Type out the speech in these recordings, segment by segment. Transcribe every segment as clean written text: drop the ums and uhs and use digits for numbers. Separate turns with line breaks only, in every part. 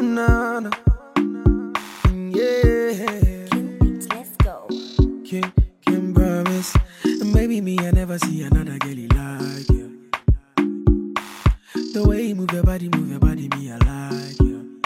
na na. Yeah.
King Beats, let's go.
Can promise. And maybe me, I never see another girlie like you. The way you move your body, me, I like you.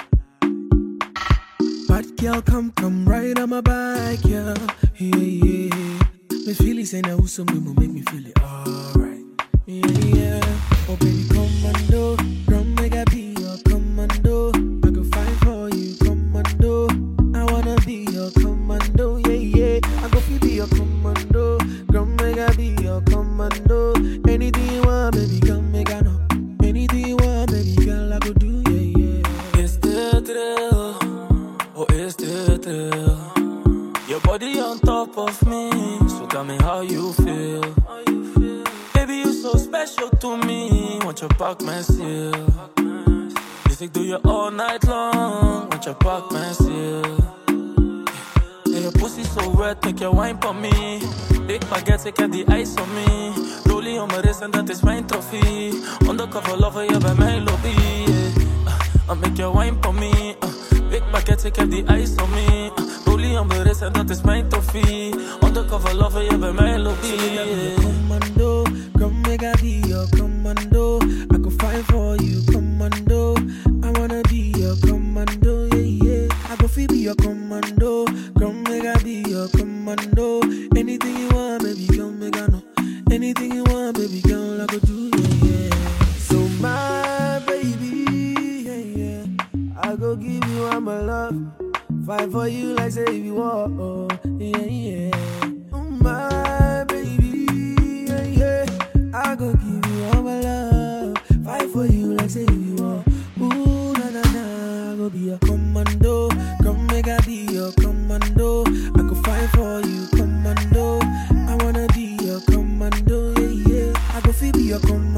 Bad girl, come right on my back, yeah. Yeah. Me feel it, say now who's some make me feel it alright. Yeah. Oh baby, commando, come make I be your commando. I go fight for you, commando. I wanna be your commando, yeah. I go be your commando, come make I be your commando. Anything you want, baby, come make I know. Anything you want, baby, girl, I go do, yeah.
Is the thrill, oh is the thrill? Your body on top of me, so tell me how you feel. Baby, you so special to me, want your back, man, seal. Yes, I do you all night long, want your back, man, seal. Yeah, your pussy so wet, make your wine for me. Big baguette, take the ice on me. Rollie on my wrist and that is my trophy. Undercover lover, yeah, by my lobby, yeah. I make your wine for me. Big baguette, take the ice on me. Rollie on my wrist and that is my trophy. Undercover lover, yeah, by my lobby, yeah.
Commando, come make I be your commando. I go fight for you, commando. I wanna be your commando, yeah. I go be your commando. Come make I be your commando. Anything you want, baby, come make I know. Anything you want, baby, girl, I go do, yeah. So my baby, yeah. I go give you all my love. Fight for you like say you want, oh, yeah. Oh my baby, yeah. I go give you all my love. Fight for you like say you want. Ooh, na. I go be a commando. Come make I be your commando. I go fight for you, commando. I wanna be your commando, yeah. I go be your commando.